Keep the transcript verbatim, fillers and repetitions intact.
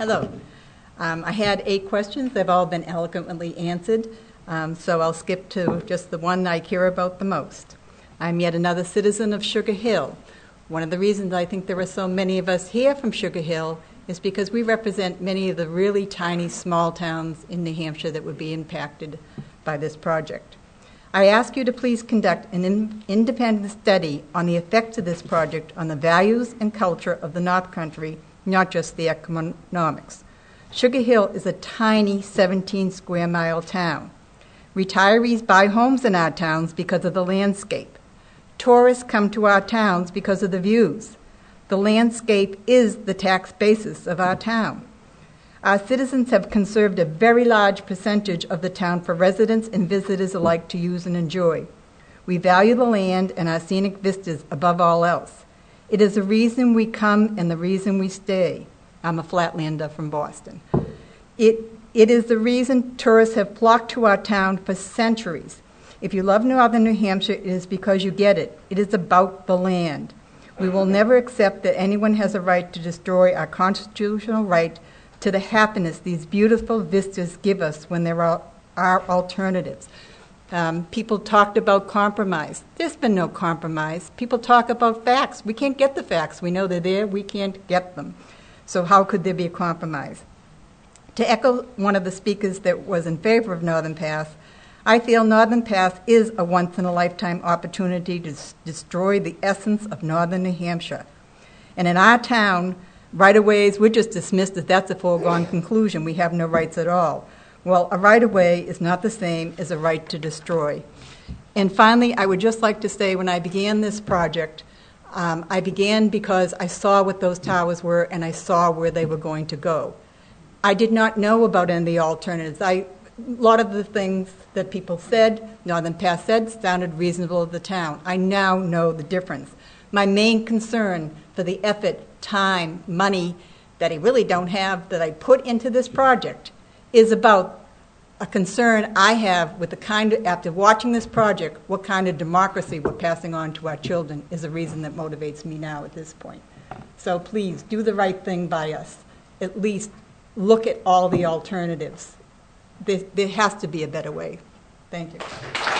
Hello. Um, I had eight questions. They've all been eloquently answered, um, so I'll skip to just the one I care about the most. I'm yet another citizen of Sugar Hill. One of the reasons I think there are so many of us here from Sugar Hill is because we represent many of the really tiny small towns in New Hampshire that would be impacted by this project. I ask you to please conduct an in independent study on the effects of this project on the values and culture of the North Country, not just the economics. Sugar Hill is a tiny seventeen square mile town. Retirees buy homes in our towns because of the landscape. Tourists come to our towns because of the views. The landscape is the tax basis of our town. Our citizens have conserved a very large percentage of the town for residents and visitors alike to use and enjoy. We value the land and our scenic vistas above all else. It is the reason we come and the reason we stay. I'm a Flatlander from Boston. It, it is the reason tourists have flocked to our town for centuries. If you love northern New Hampshire, it is because you get it. It is about the land. We will never accept that anyone has a right to destroy our constitutional right to the happiness these beautiful vistas give us when there are, are alternatives. Um, people talked about compromise. There's been no compromise. People talk about facts. We can't get the facts. We know they're there. We can't get them. So how could there be a compromise? To echo one of the speakers that was in favor of Northern Pass, I feel Northern Pass is a once-in-a-lifetime opportunity to s destroy the essence of northern New Hampshire. And in our town, right-of-ways, we're just dismissed as that's a foregone conclusion. We have no rights at all. Well, a right-of-way is not the same as a right to destroy. And finally, I would just like to say when I began this project, um, I began because I saw what those towers were and I saw where they were going to go. I did not know about any of the alternatives. I, a lot of the things that people said, Northern Pass said, sounded reasonable to the town. I now know the difference. My main concern for the effort, time, money that I really don't have that I put into this project is about a concern I have with the kind of, after watching this project, what kind of democracy we're passing on to our children is the reason that motivates me now at this point. So please, do the right thing by us. At least look at all the alternatives. There, there has to be a better way. Thank you.